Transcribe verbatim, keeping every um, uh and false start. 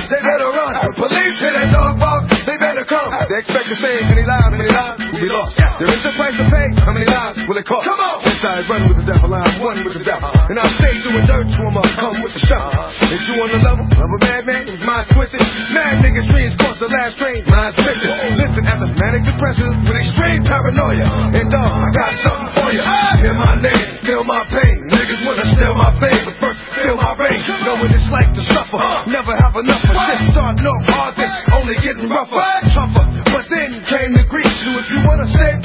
they better run. Police hear that dog bark, they better come. They expect to save many lives, many lives will be lost. There is a price to pay, how many lives will it cost? Come on! Inside running with the devil, I'm one with the devil. And I'll stay doing dirt to him, I'll come with the shovel. Is you on the level of a madman whose mind's twisted? Mad niggas dreams cross the last train, mind's missing. Listen, as a manic depressive with extreme paranoia. And dog, I got something for you. Hear my name, feel my pain. Niggas wanna steal my fame, but first feel my rain. Know what it's like to suffer, never have enough of shit. Starting off hard, then only getting rougher, tougher. But then came the grease. So if you wanna save